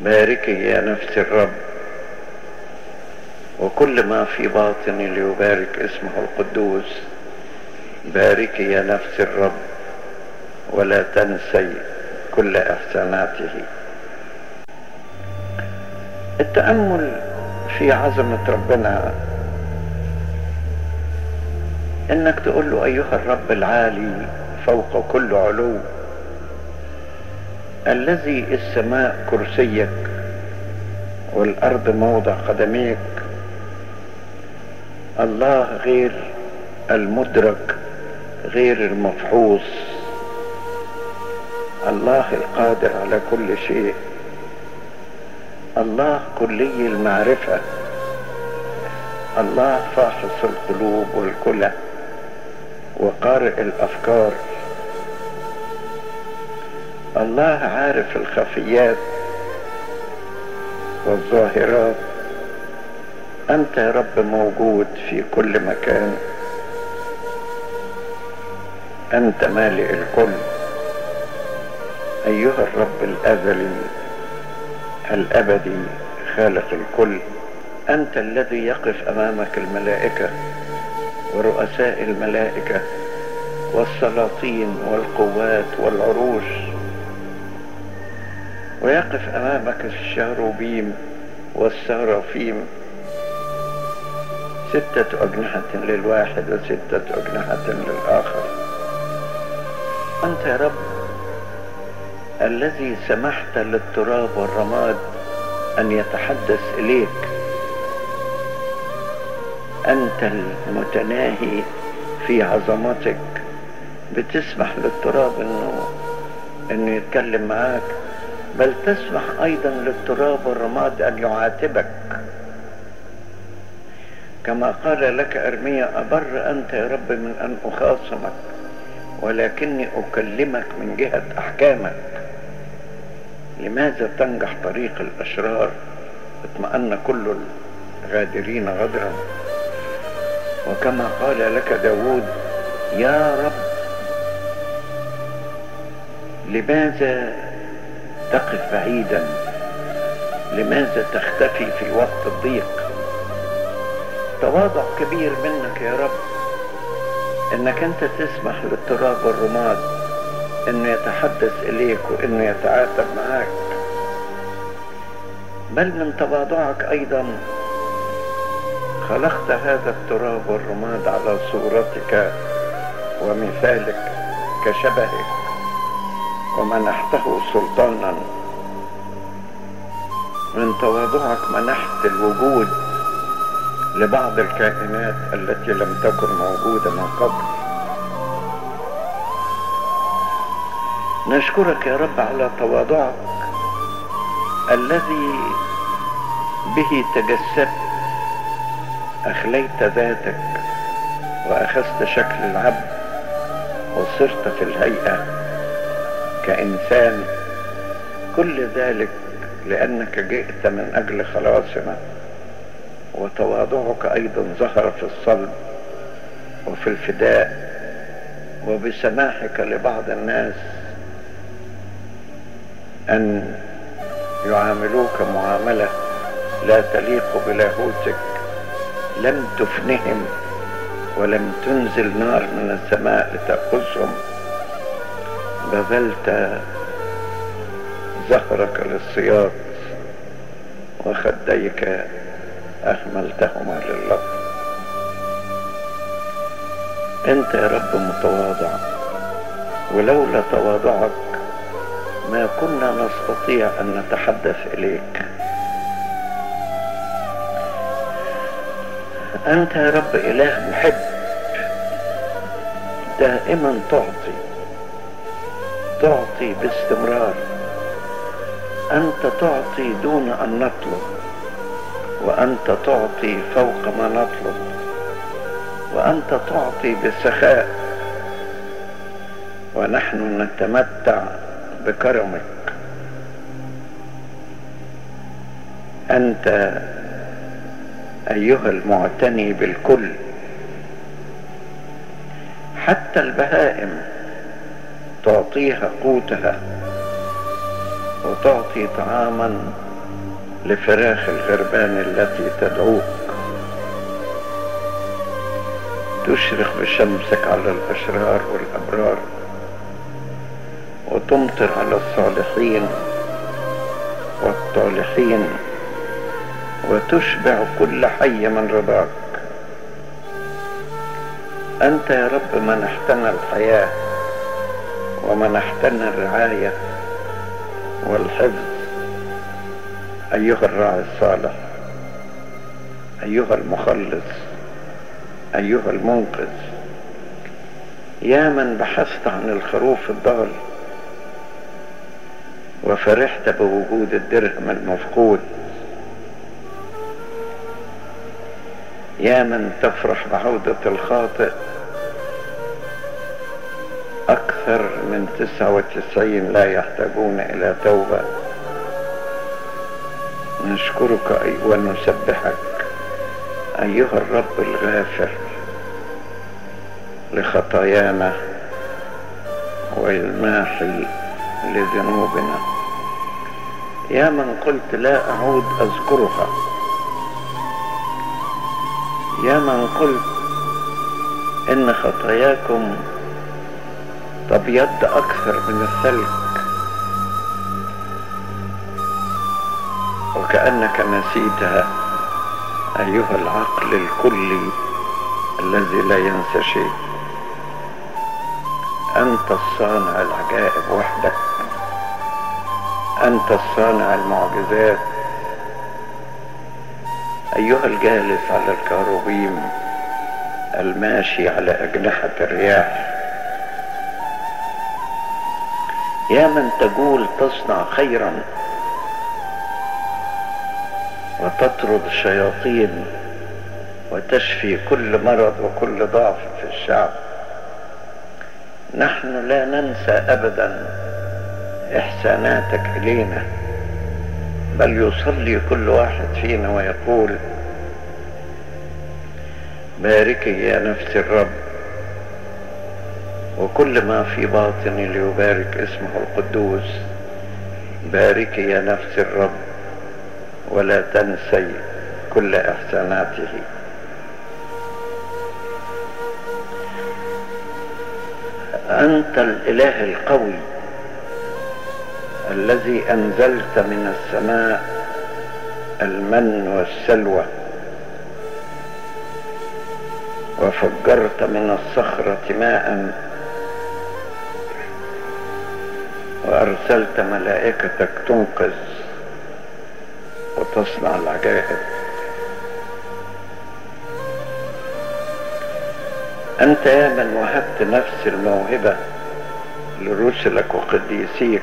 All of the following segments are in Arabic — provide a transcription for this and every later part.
باركي يا نفس الرب، وكل ما في باطني ليبارك اسمه القدوس. باركي يا نفس الرب ولا تنسي كل إحساناته. التأمل في عظمة ربنا انك تقول له ايها الرب العالي فوق كل علو، الذي السماء كرسيك والارض موضع قدميك، الله غير المدرك غير المفحوص، الله القادر على كل شيء، الله كلي المعرفة، الله فاحص القلوب والكلى وقارئ الافكار، الله عارف الخفيات والظاهرات. انت يا رب موجود في كل مكان، انت مالئ الكل ايها الرب الازلي الابدي خالق الكل. انت الذي يقف امامك الملائكة ورؤساء الملائكة والسلاطين والقوات والعروش، ويقف امامك الشاروبيم والسرافيم، 6 أجنحة للواحد و6 أجنحة للآخر. أنت يا رب الذي سمحت للتراب والرماد أن يتحدث إليك، أنت المتناهي في عظمتك، بتسمح للتراب إنه يتكلم معاك، بل تسمح أيضا للتراب والرماد أن يعاتبك، كما قال لك أرميا: أبر أنت يا رب من أن أخاصمك، ولكني أكلمك من جهة أحكامك. لماذا تنجح طريق الأشرار؟ اطمأن كل الغادرين غدرا. وكما قال لك داود: يا رب لماذا تقف بعيدا؟ لماذا تختفي في وقت الضيق؟ تواضع كبير منك يا رب انك انت تسمح للتراب والرماد انه يتحدث اليك وانه يتعاتب معاك، بل من تواضعك ايضا خلقت هذا التراب والرماد على صورتك ومثالك كشبهك، ومنحته سلطانا. من تواضعك منحت الوجود لبعض الكائنات التي لم تكن موجودة من قبل. نشكرك يا رب على تواضعك الذي به تجسدت، أخليت ذاتك وأخذت شكل العبد وصرت في الهيئة كإنسان، كل ذلك لأنك جئت من أجل خلاصنا. وتواضعك أيضا ظهر في الصلب وفي الفداء، وبسماحك لبعض الناس أن يعاملوك معاملة لا تليق بلاهوتك. لم تفنهم ولم تنزل نار من السماء لتأخذهم، بذلت ظهرك للصياد وخديك أهملتهما لله. أنت يا رب متواضع، ولولا تواضعك ما كنا نستطيع أن نتحدث إليك. أنت يا رب إله محب، دائما تعطي باستمرار. أنت تعطي دون أن نطلب، وأنت تعطي فوق ما نطلب، وأنت تعطي بسخاء، ونحن نتمتع بكرمك. أنت أيها المعتني بالكل، حتى البهائم تعطيها قوتها وتعطي طعاما لفراخ الغربان التي تدعوك، تشرق بشمسك على الأشرار والأبرار، وتمطر على الصالحين والطالحين، وتشبع كل حي من رضاك. أنت يا رب منحتنا الحياة ومنحتنا الرعاية والحفظ، أيها الراعي الصالح، أيها المخلص، أيها المنقذ. يا من بحثت عن الخروف الضال وفرحت بوجود الدرهم المفقود، يا من تفرح بعودة الخاطئ أكثر من 99 لا يحتاجون إلى توبة. نشكرك ونسبحك أيها الرب الغافر لخطايانا والماحي لذنوبنا. يا من قلت لا أعود أذكرها، يا من قلت إن خطاياكم تبيض أكثر من الثلج، وكأنك نسيتها أيها العقل الكلي الذي لا ينسى شيء. أنت الصانع العجائب وحدك، أنت الصانع المعجزات، أيها الجالس على الكروبيم الماشي على أجنحة الرياح. يا من تقول تصنع خيرا وتطرد الشياطين وتشفي كل مرض وكل ضعف في الشعب. نحن لا ننسى أبدا إحساناتك إلينا، بل يصلي كل واحد فينا ويقول: باركي يا نفس الرب، وكل ما في باطني ليبارك اسمه القدوس. باركي يا نفس الرب ولا تنسي كل إحساناته. أنت الإله القوي الذي أنزلت من السماء المن والسلوى، وفجرت من الصخرة ماء، وأرسلت ملائكتك تنقذ وتصنع العجائب. أنت يا من وهبت نفس الموهبة لرسلك وقديسيك،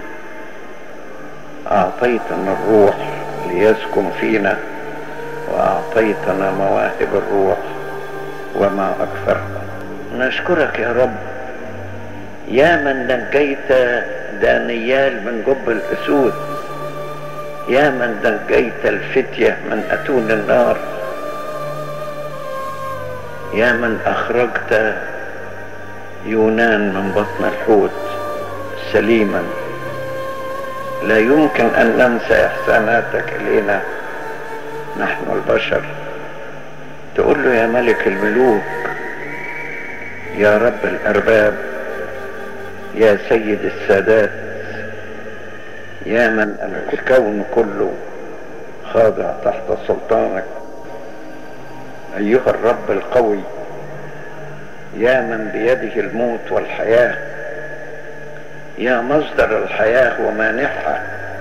أعطيتنا الروح ليسكن فينا، وأعطيتنا مواهب الروح وما أكثرها. نشكرك يا رب يا من نجيت دانيال من جب الأسود، يا من نجيت الفتية من أتون النار، يا من أخرجت يونان من بطن الحوت سليما. لا يمكن أن ننسى إحساناتك إلينا نحن البشر. تقول له: يا ملك الملوك، يا رب الأرباب، يا سيد السادات، يا من الكون كله خاضع تحت سلطانك، أيها الرب القوي، يا من بيده الموت والحياة، يا مصدر الحياة ومانحها،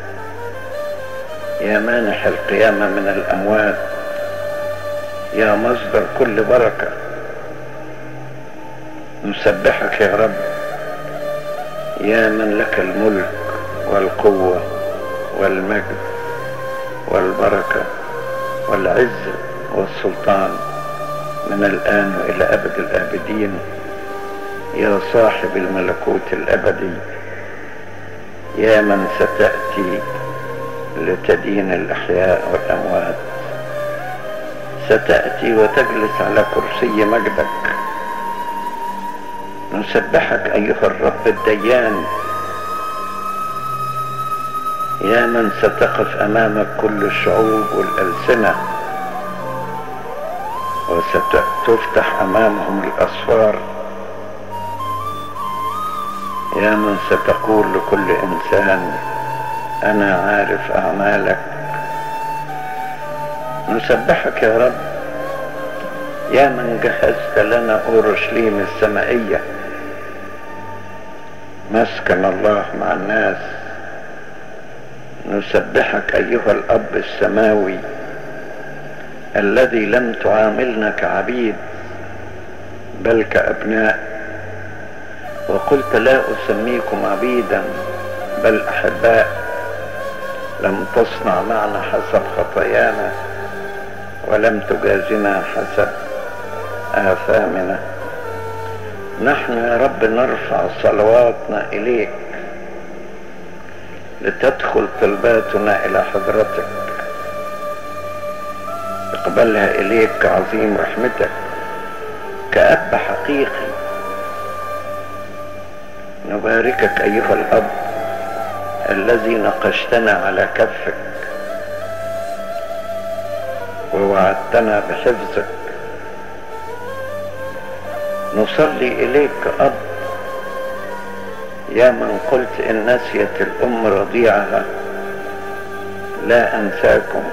يا مانح القيامة من الأموات، يا مصدر كل بركة. نسبحك يا رب يا من لك الملك والقوة والمجد والبركة والعزة والسلطان من الآن وإلى أبد الآبدين، يا صاحب الملكوت الأبدي، يا من ستأتي لتدين الأحياء والأموات. ستأتي وتجلس على كرسي مجدك. نسبحك أيها الرب الديان، يا من ستقف أمامك كل الشعوب والألسنة وستفتح أمامهم الأسفار. يا من ستقول لكل إنسان أنا عارف أعمالك. نسبحك يا رب يا من جهزت لنا أورشليم السمائية، مسكن الله مع الناس. نسبحك أيها الأب السماوي الذي لم تعاملنا كعبيد بل كأبناء، وقلت لا أسميكم عبيدا بل أحباء. لم تصنع معنا حسب خطايانا ولم تجازنا حسب آثامنا. نحن يا رب نرفع صلواتنا إليك لتدخل طلباتنا إلى حضرتك. اقبلها إليك كعظيم رحمتك كأب حقيقي. نباركك أيها الأب الذي نقشتنا على كفك ووعدتنا بحفظك. نصلي إليك كأب يا من قلت إن نسيت الأم رضيعها لا أنساكم.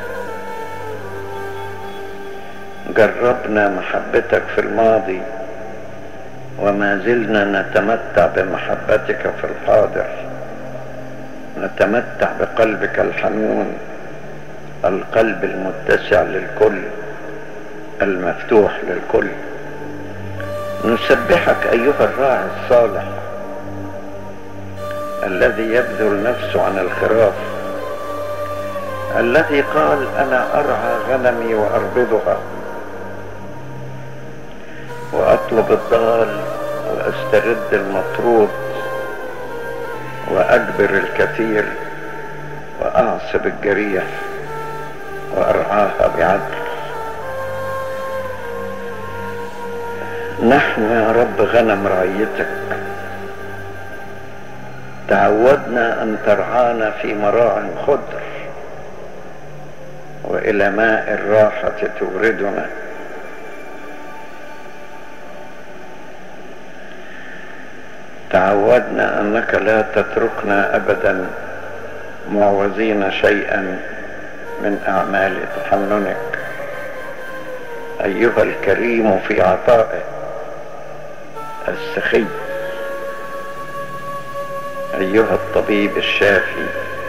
جربنا محبتك في الماضي وما زلنا نتمتع بمحبتك في الحاضر. نتمتع بقلبك الحنون، القلب المتسع للكل، المفتوح للكل. نسبحك أيها الراعي الصالح الذي يبذل نفسه عن الخراف، الذي قال أنا أرعى غنمي وأربضها وأطلب الضال وأسترد المطرود وأجبر الكثير وأعصب الجريح وأرعاها بعدل. نحن يا رب غنم رعيتك، تعودنا أن ترعانا في مراع خضر وإلى ماء الراحة توردنا. تعودنا أنك لا تتركنا أبدا معوزين شيئا من أعمال تحننك. أيها الكريم في عطائه السخي، أيها الطبيب الشافي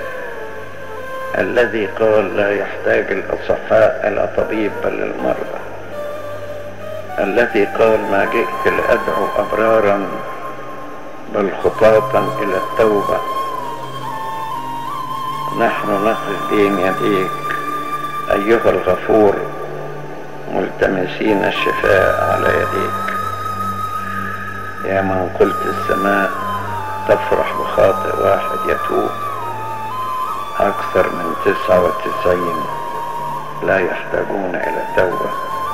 الذي قال لا يحتاج الأصحاء إلى طبيب بل المرضى، الذي قال ما جئت لأدعو أبرارا بل خطاة إلى التوبة. نحن نقف بين يديك أيها الغفور ملتمسين الشفاء على يديك. يا من قلت السماء تفرح بخاطئ واحد يتوب أكثر من 99 لا يحتاجون إلى توبة.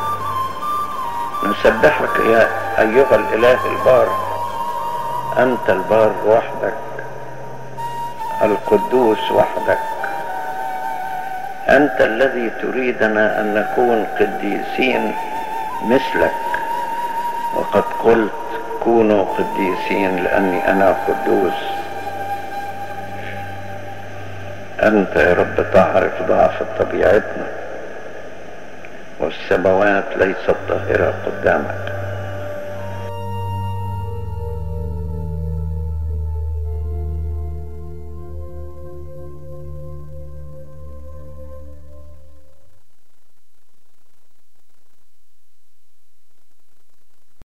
نسبحك يا أيها الإله البار، أنت البار وحدك، القدوس وحدك. أنت الذي تريدنا أن نكون قديسين مثلك، وقد قلت كونوا قديسين لأني أنا قدوس. أنت يا رب تعرف ضعف طبيعتنا والسماوات ليست طاهرة قدامك.